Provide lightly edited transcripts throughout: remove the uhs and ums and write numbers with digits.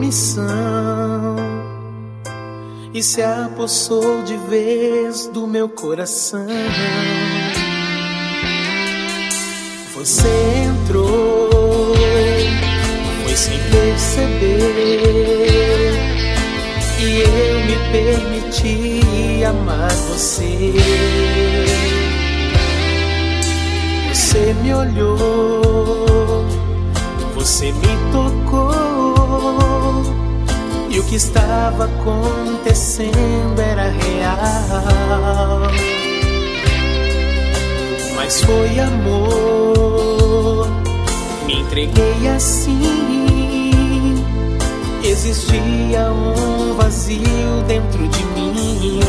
missão e se apossou de vez do meu coração. Você entrou, foi sem perceber, e eu me permiti amar você. Você me olhou, você me tocou, e o que estava acontecendo era real. Mas foi amor, me entreguei assim. Existia um vazio dentro de mim.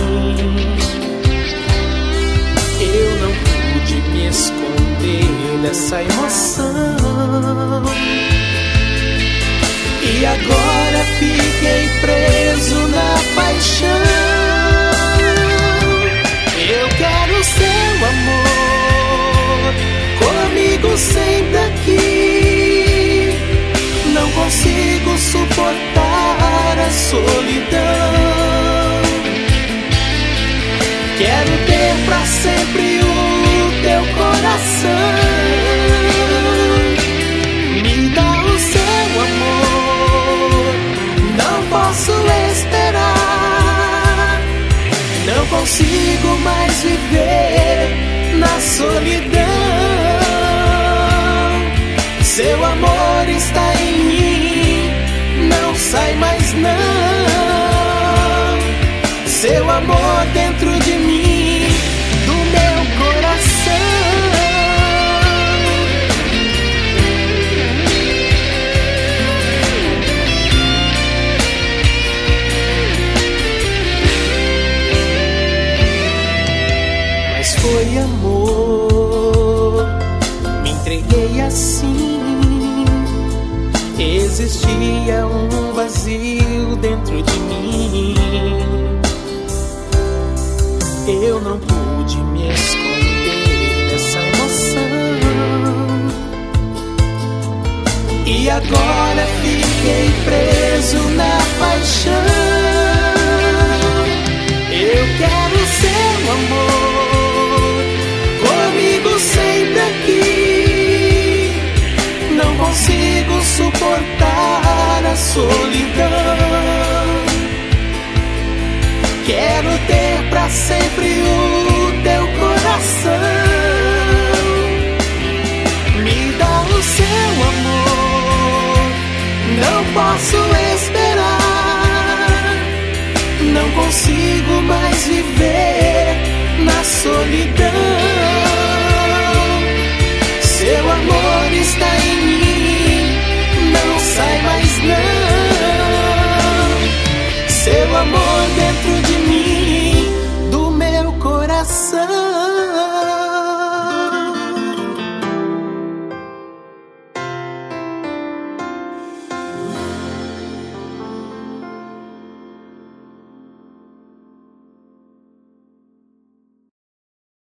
Eu não pude me esconder dessa emoção, e agora fiquei preso na paixão. Eu quero seu amor comigo sempre aqui. Não consigo suportar a solidão. Quero ter pra sempre o teu coração. Me dá o seu amor, não posso esperar. Não consigo mais viver na solidão. Seu amor está em mim, não sai mais não. Seu amor dentro de mim, do meu coração. Mas foi amor, me entreguei assim. Existia um vazio dentro de mim. Eu não pude me esconder dessa emoção, e agora fiquei preso na paixão. Eu quero seu amor comigo sempre aqui. Não consigo suportar a solidão. Quero ter pra sempre o teu coração. Me dá o seu amor, não posso esperar. Não consigo mais viver na solidão.